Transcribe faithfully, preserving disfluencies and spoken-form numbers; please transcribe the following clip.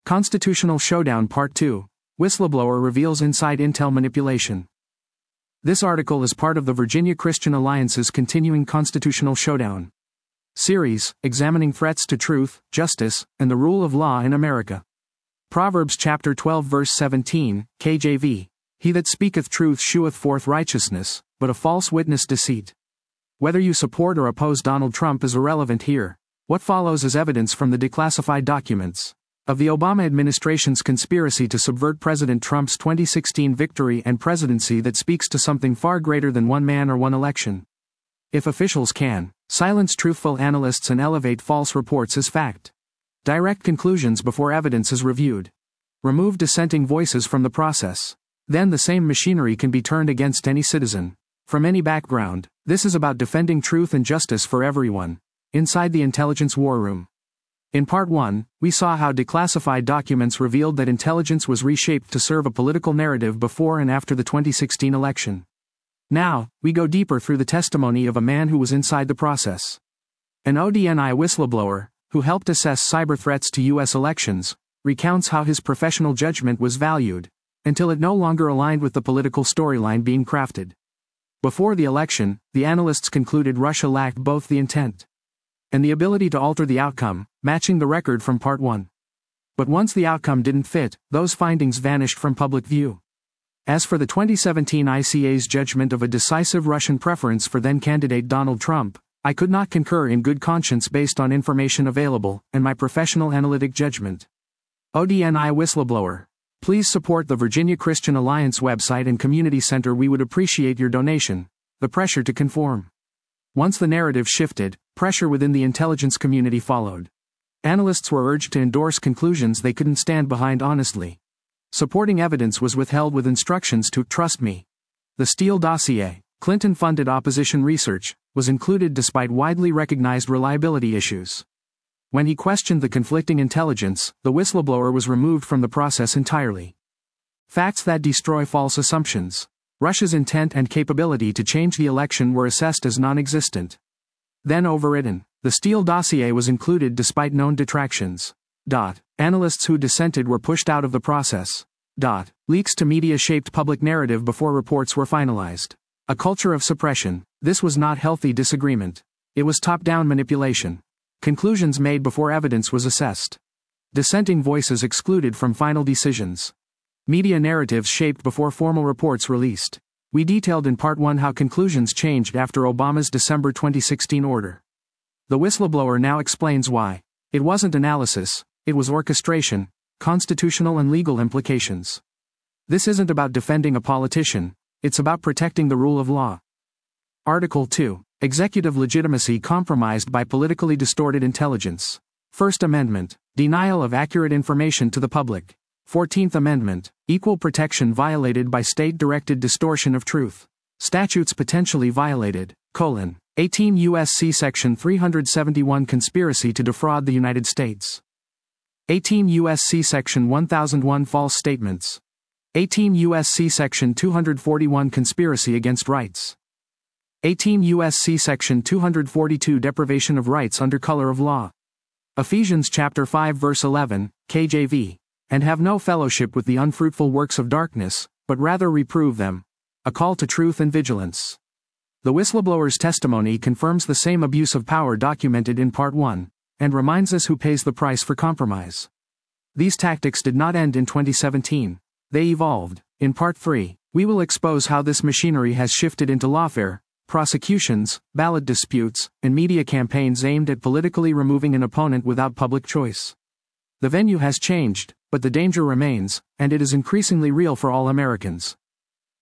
Constitutional Showdown Part two. Whistleblower reveals inside intel manipulation. This article is part of the Virginia Christian Alliance's continuing Constitutional Showdown series, examining threats to truth, justice, and the rule of law in America. Proverbs chapter twelve verse seventeen, K J V. He that speaketh truth sheweth forth righteousness, but a false witness deceit. Whether you support or oppose Donald Trump is irrelevant here. What follows is evidence from the declassified documents of the Obama administration's conspiracy to subvert President Trump's twenty sixteen victory and presidency that speaks to something far greater than one man or one election. If officials can silence truthful analysts and elevate false reports as fact, direct conclusions before evidence is reviewed, remove dissenting voices from the process, then the same machinery can be turned against any citizen, from any background. This is about defending truth and justice for everyone, inside the intelligence war room. In Part one, we saw how declassified documents revealed that intelligence was reshaped to serve a political narrative before and after the twenty sixteen election. Now, we go deeper through the testimony of a man who was inside the process. An O D N I whistleblower, who helped assess cyber threats to U S elections, recounts how his professional judgment was valued, until it no longer aligned with the political storyline being crafted. Before the election, the analysts concluded Russia lacked both the intent and the ability to alter the outcome, matching the record from Part one. But once the outcome didn't fit, those findings vanished from public view. As for the twenty seventeen I C A's judgment of a decisive Russian preference for then-candidate Donald Trump, I could not concur in good conscience based on information available, and my professional analytic judgment. O D N I whistleblower. Please support the Virginia Christian Alliance website and community center. We would appreciate your donation. The pressure to conform. Once the narrative shifted, pressure within the intelligence community followed. Analysts were urged to endorse conclusions they couldn't stand behind honestly. Supporting evidence was withheld with instructions to trust me. The Steele dossier, Clinton-funded opposition research, was included despite widely recognized reliability issues. When he questioned the conflicting intelligence, the whistleblower was removed from the process entirely. Facts that destroy false assumptions. Russia's intent and capability to change the election were assessed as non-existent. Then overridden. The Steele dossier was included despite known detractions. Dot. Analysts who dissented were pushed out of the process. Dot. Leaks to media shaped public narrative before reports were finalized. A culture of suppression. This was not healthy disagreement. It was top-down manipulation. Conclusions made before evidence was assessed. Dissenting voices excluded from final decisions. Media narratives shaped before formal reports released. We detailed in Part one how conclusions changed after Obama's December twenty sixteen order. The whistleblower now explains why. It wasn't analysis, it was orchestration, constitutional and legal implications. This isn't about defending a politician, it's about protecting the rule of law. Article two. Executive legitimacy compromised by politically distorted intelligence. First Amendment. Denial of accurate information to the public. fourteenth Amendment. Equal protection violated by state-directed distortion of truth. Statutes potentially violated. Colon. eighteen U S C Section three seventy-one Conspiracy to defraud the United States. eighteen U S C Section one thousand one False statements. eighteen U S C Section two forty-one Conspiracy against rights. eighteen U S C Section two forty-two Deprivation of rights under color of law. Ephesians chapter five verse eleven, K J V. And have no fellowship with the unfruitful works of darkness, but rather reprove them. A call to truth and vigilance. The whistleblower's testimony confirms the same abuse of power documented in Part one, and reminds us who pays the price for compromise. These tactics did not end in twenty seventeen. They evolved. In Part three, we will expose how this machinery has shifted into lawfare, prosecutions, ballot disputes, and media campaigns aimed at politically removing an opponent without public choice. The venue has changed, but the danger remains, and it is increasingly real for all Americans.